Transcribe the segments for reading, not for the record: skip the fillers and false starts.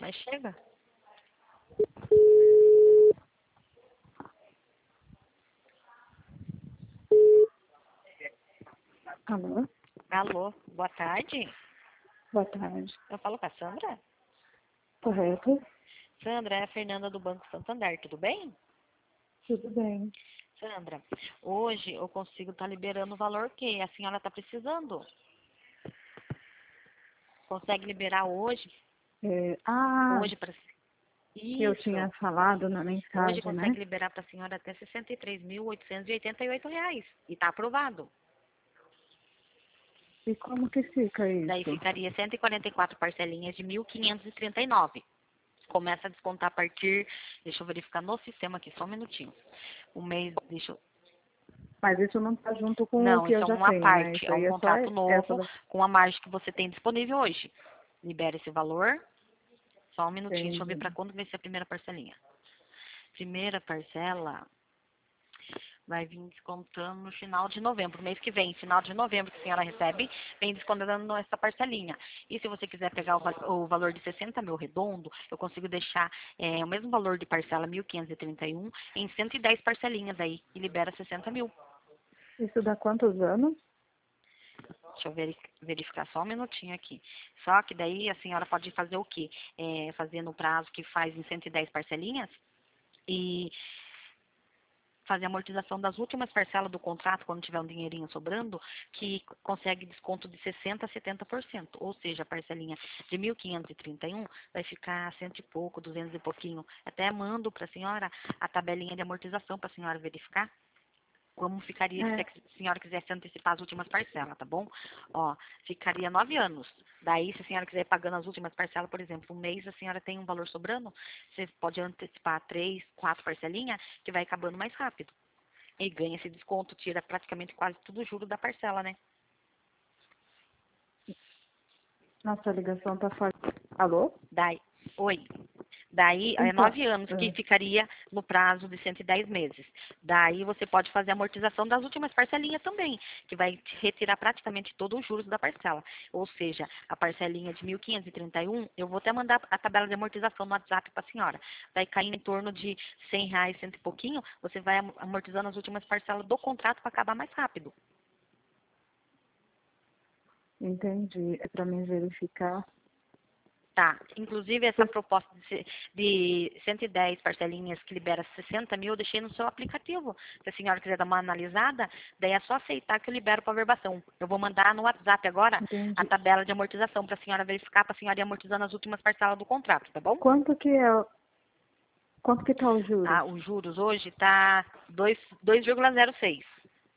Mas chega. Alô? Alô, boa tarde. Boa tarde. Eu falo com a Sandra? Correto? Sandra, é a Fernanda do Banco Santander, tudo bem? Tudo bem. Sandra, hoje eu consigo estar liberando o valor que a senhora está precisando. Consegue liberar hoje? Hoje para... Eu Isso. tinha falado na Hoje mensagem, né? consegue liberar para a senhora até R$ 63.888. E está aprovado. E como que fica Daí isso? ficaria 144 parcelinhas de 1.539. Começa a descontar a partir... Deixa eu verificar no sistema aqui, só um minutinho. O mês... Deixa eu... Mas isso não está junto com o Não, que isso eu é já uma tenho, né? parte. Isso É um aí é só contrato essa novo da... com a margem que você tem disponível hoje. Libera esse valor. Só um minutinho, deixa eu ver Entendi. para quando vai ser a primeira parcelinha. Primeira parcela vai vir descontando no final de novembro, mês que vem, final de novembro que a senhora recebe, vem descontando essa parcelinha. E se você quiser pegar o valor de 60 mil redondo, eu consigo deixar o mesmo valor de parcela 1.531 em 110 parcelinhas aí e libera 60 mil. Isso dá quantos anos? Deixa eu verificar só um minutinho aqui. Só que daí a senhora pode fazer o quê? Fazer no prazo que faz em 110 parcelinhas e fazer a amortização das últimas parcelas do contrato, quando tiver um dinheirinho sobrando, que consegue desconto de 60% a 70%. Ou seja, a parcelinha de 1.531 vai ficar cento e pouco, 200 e pouquinho. Até mando para a senhora a tabelinha de amortização para a senhora verificar como ficaria se a senhora quisesse antecipar as últimas parcelas, tá bom? Ó, ficaria 9 anos. Daí, se a senhora quiser ir pagando as últimas parcelas, por exemplo, um mês a senhora tem um valor sobrando, você pode antecipar 3, 4 parcelinhas, que vai acabando mais rápido. E ganha esse desconto, tira praticamente quase tudo o juro da parcela, né? Nossa, a ligação tá falhando. Alô? Daí, oi. Daí, é Então, 9 anos que ficaria no prazo de 110 meses. Daí, você pode fazer a amortização das últimas parcelinhas também, que vai te retirar praticamente todos os juros da parcela. Ou seja, a parcelinha de 1.531, eu vou até mandar a tabela de amortização no WhatsApp para a senhora. Vai cair em torno de R$ 100, cento e pouquinho, você vai amortizando as últimas parcelas do contrato para acabar mais rápido. entendi. É para mim verificar. Tá. Inclusive, essa proposta de 110 parcelinhas que libera 60 mil, eu deixei no seu aplicativo. Se a senhora quiser dar uma analisada, daí é só aceitar que eu libero para verbação. Eu vou mandar no WhatsApp agora a Entendi. tabela de amortização para a senhora verificar, para a senhora ir amortizando as últimas parcelas do contrato, tá bom? Quanto que tá os juros? Ah, os juros hoje tá 2,06.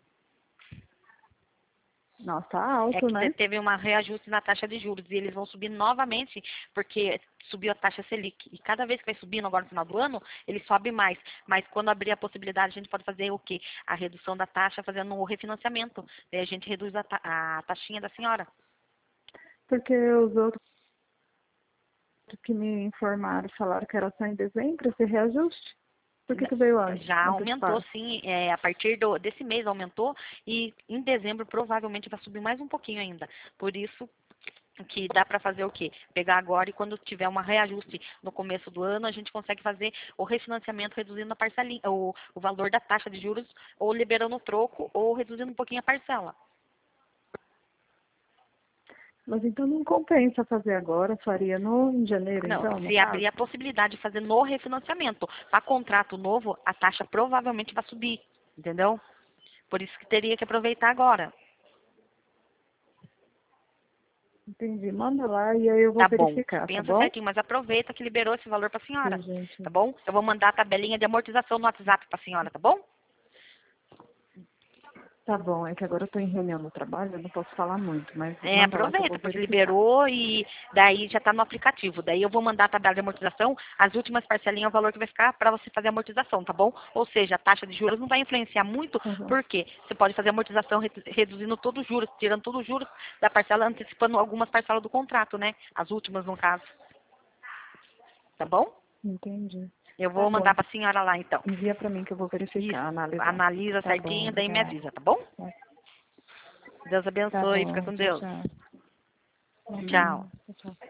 Nossa, tá É alto, que né? teve um reajuste na taxa de juros e eles vão subir novamente porque subiu a taxa Selic. E cada vez que vai subindo agora no final do ano, ele sobe mais. Mas quando abrir a possibilidade, a gente pode fazer o quê? A redução da taxa fazendo o refinanciamento. Daí a gente reduz a taxinha da senhora. Porque os outros que me informaram falaram que era só em dezembro esse reajuste. Por que veio antes, Já aumentou, antecipado? sim. A partir desse mês aumentou e em dezembro provavelmente vai subir mais um pouquinho ainda. Por isso que dá para fazer o quê? Pegar agora e quando tiver um reajuste no começo do ano, a gente consegue fazer o refinanciamento reduzindo a parcelinha, o valor da taxa de juros, ou liberando o troco, ou reduzindo um pouquinho a parcela. Mas então não compensa fazer agora, faria em janeiro, Não, então, no se caso? abrir a possibilidade de fazer no refinanciamento, para contrato novo, a taxa provavelmente vai subir, entendeu? Por isso que teria que aproveitar agora. Entendi. Manda lá e aí eu vou Tá bom. verificar, tá Pensa bom? certinho, mas aproveita que liberou esse valor para a senhora, Sim, gente. tá bom? Eu vou mandar a tabelinha de amortização no WhatsApp para a senhora, tá bom? Tá bom, é que agora eu tô em reunião no trabalho, eu não posso falar muito, mas manda lá que eu Aproveita, vou porque verificar. liberou e daí já está no aplicativo. Daí eu vou mandar a tabela de amortização, as últimas parcelinhas, o valor que vai ficar para você fazer a amortização, tá bom? Ou seja, a taxa de juros não vai influenciar muito, Tá bom. porque você pode fazer a amortização reduzindo todos os juros, tirando todos os juros da parcela, antecipando algumas parcelas do contrato, né? As últimas, no caso. Tá bom? Entendi. Eu Tá vou bom. mandar para a senhora lá, então. Envia pra mim que eu vou Isso. verificar, analisar. Analisa Tá bom, certinho, daí me obrigada. avisa, tá bom? Deus Tá abençoe, fica bom, com tchau, Deus. tchau. Tchau. Amém. Tchau, tchau.